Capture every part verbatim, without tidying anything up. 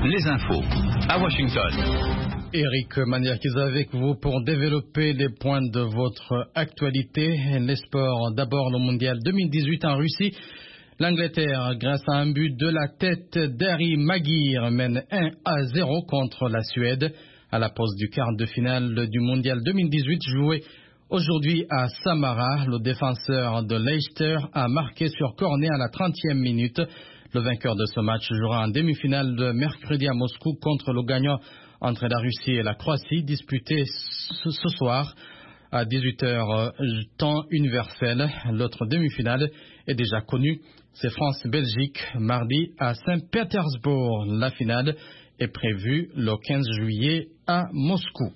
les infos à Washington. Eric Maniakis avec vous pour développer les points de votre actualité. Les sports, d'abord le mondial deux mille dix-huit en Russie. L'Angleterre, grâce à un but de la tête d'Harry Maguire, mène un à zéro contre la Suède à la pause du quart de finale du mondial deux mille dix-huit joué aujourd'hui à Samara. Le défenseur de Leicester a marqué sur corner à la trentième minute. Le vainqueur de ce match jouera en demi-finale de mercredi à Moscou contre le gagnant entre la Russie et la Croatie, disputé ce, ce soir à dix-huit heures temps universel. L'autre demi-finale est déjà connue, c'est France-Belgique mardi à Saint-Pétersbourg. La finale est prévue le quinze juillet à Moscou.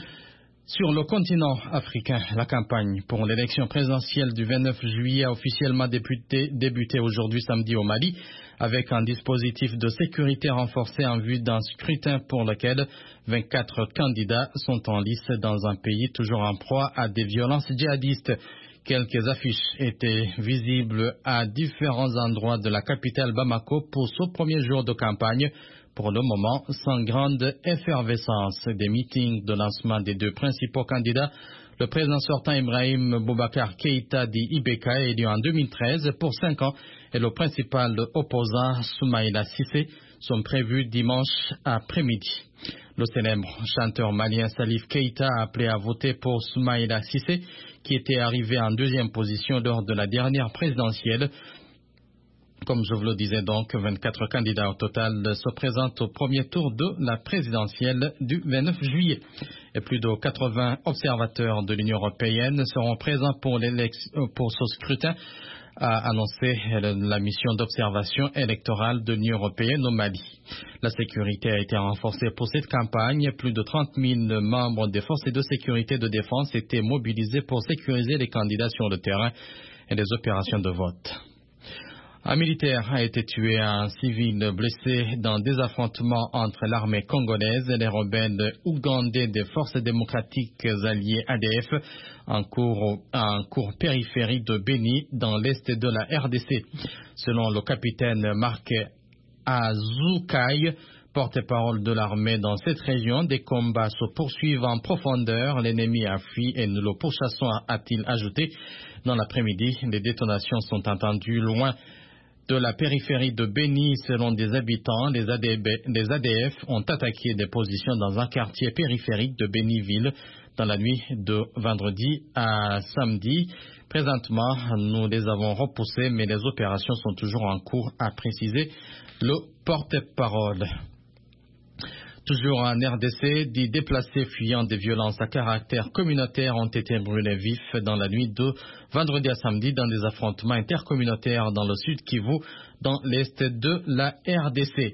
Sur le continent africain, la campagne pour l'élection présidentielle du vingt-neuf juillet a officiellement débuté, débuté aujourd'hui samedi au Mali, avec un dispositif de sécurité renforcé en vue d'un scrutin pour lequel vingt-quatre candidats sont en lice dans un pays toujours en proie à des violences djihadistes. Quelques affiches étaient visibles à différents endroits de la capitale Bamako pour ce premier jour de campagne. Pour le moment, sans grande effervescence, des meetings de lancement des deux principaux candidats, le président sortant Ibrahim Boubacar Keïta dit Ibeka, élu en deux mille treize pour cinq ans, et le principal opposant Soumaïla Cissé sont prévus dimanche après-midi. Le célèbre chanteur malien Salif Keïta a appelé à voter pour Soumaïla Cissé, qui était arrivé en deuxième position lors de la dernière présidentielle. Comme je vous le disais donc, vingt-quatre candidats au total se présentent au premier tour de la présidentielle du vingt-neuf juillet. Et plus de quatre-vingts observateurs de l'Union européenne seront présents pour, pour ce scrutin, a annoncé la mission d'observation électorale de l'Union européenne au Mali. La sécurité a été renforcée pour cette campagne. Plus de trente mille membres des forces de sécurité et de défense étaient mobilisés pour sécuriser les candidats sur le terrain et les opérations de vote. Un militaire a été tué et un civil blessé dans des affrontements entre l'armée congolaise et les rebelles ougandais des forces démocratiques alliées A D F en cours, en cours périphérique de Beni dans l'est de la R D C. Selon le capitaine Marc Azoukaï, porte-parole de l'armée dans cette région, des combats se poursuivent en profondeur. L'ennemi a fui et nous le pourchassons, a-t-il ajouté. Dans l'après-midi, les détonations sont entendues loin de la périphérie de Beni. Selon des habitants, les A D B, les A D F ont attaqué des positions dans un quartier périphérique de Béniville dans la nuit de vendredi à samedi. Présentement, nous les avons repoussés, mais les opérations sont toujours en cours, a précisé le porte-parole. Toujours en R D C, des déplacés fuyant des violences à caractère communautaire ont été brûlés vifs dans la nuit de vendredi à samedi dans des affrontements intercommunautaires dans le sud Kivu, dans l'est de la R D C.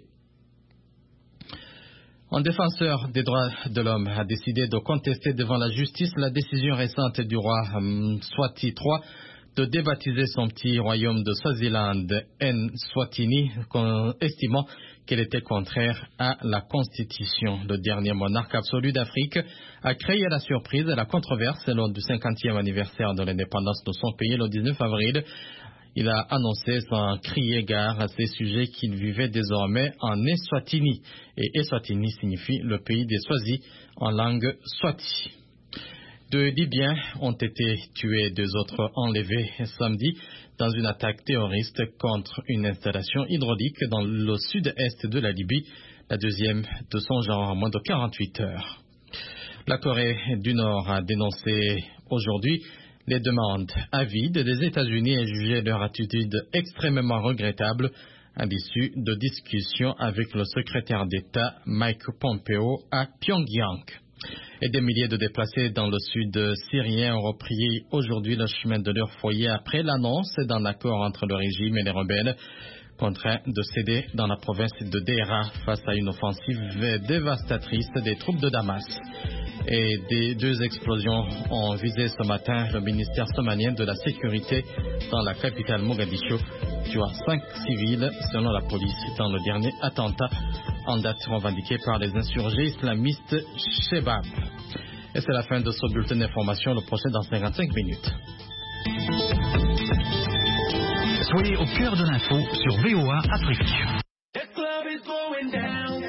Un défenseur des droits de l'homme a décidé de contester devant la justice la décision récente du roi Mswati trois de débaptiser son petit royaume de Swaziland, Eswatini, estimant qu'elle était contraire à la Constitution. Le dernier monarque absolu d'Afrique a créé la surprise et la controverse lors du cinquantième anniversaire de l'indépendance de son pays le dix-neuf avril. Il a annoncé sans crier gare à ces sujets qu'il vivait désormais en Eswatini. Et Eswatini signifie le pays des Swazis en langue swati. Deux Libyens ont été tués, deux autres enlevés samedi dans une attaque terroriste contre une installation hydraulique dans le sud-est de la Libye, la deuxième de son genre en moins de quarante-huit heures. La Corée du Nord a dénoncé aujourd'hui les demandes avides des États-Unis et jugé leur attitude extrêmement regrettable à l'issue de discussions avec le secrétaire d'État Mike Pompeo à Pyongyang. Et des milliers de déplacés dans le sud syrien ont repris aujourd'hui le chemin de leur foyer après l'annonce d'un accord entre le régime et les rebelles, contraints de céder dans la province de Deira face à une offensive dévastatrice des troupes de Damas. Et des deux explosions ont visé ce matin le ministère somalien de la sécurité dans la capitale Mogadiscio, tuant cinq civils selon la police dans le dernier attentat en date revendiqué par les insurgés islamistes Shebab. Et c'est la fin de ce bulletin d'information, le prochain dans cinquante-cinq minutes. Soyez au cœur de l'info sur V O A Afrique.